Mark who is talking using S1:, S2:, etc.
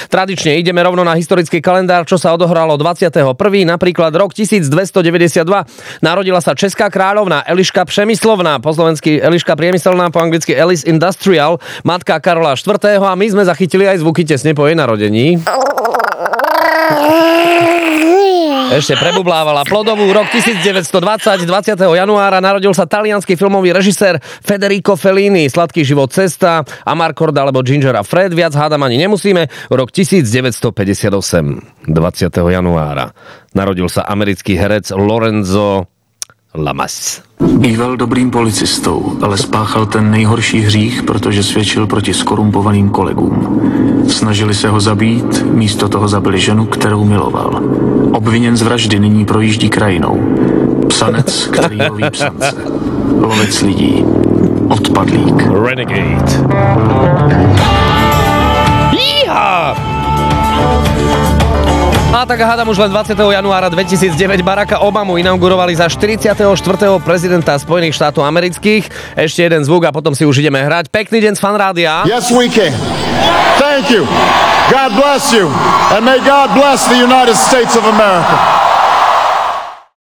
S1: Tradične ideme rovno na historický kalendár, čo sa odohralo 21. Napríklad rok 1292. Narodila sa česká kráľovná Eliška Přemyslovná, po slovensky Eliška Priemyselná, po anglicky Alice Industrial, matka Karola IV. A my sme zachytili aj zvuky tesne po jej narodení. Ešte prebublávala plodovú. Rok 1920, 20. januára narodil sa taliansky filmový režisér Federico Fellini. Sladký život, cesta, Amarcord alebo Ginger a Fred. Viac hádam ani nemusíme. Rok 1958, 20. januára narodil sa americký herec Lorenzo Lamas.
S2: Býval dobrým policistou, ale spáchal ten nejhorší hřích, protože svědčil proti skorumpovaným kolegům. Snažili se ho zabít, místo toho zabili ženu, kterou miloval. Obviněn z vraždy nyní projíždí krajinou. Psanec, který loví psance. Lovec lidí. Odpadlík.
S1: Renegade. Jíha! A tak hádam už len 20. januára 2009 Baracka Obamu inaugurovali za 44. prezidenta Spojených štátov amerických. Ešte jeden zvuk a potom si už ideme hrať. Pekný deň z Fanrádia.
S3: Yes, we can. Thank you. God bless you. And may God bless the United States of America.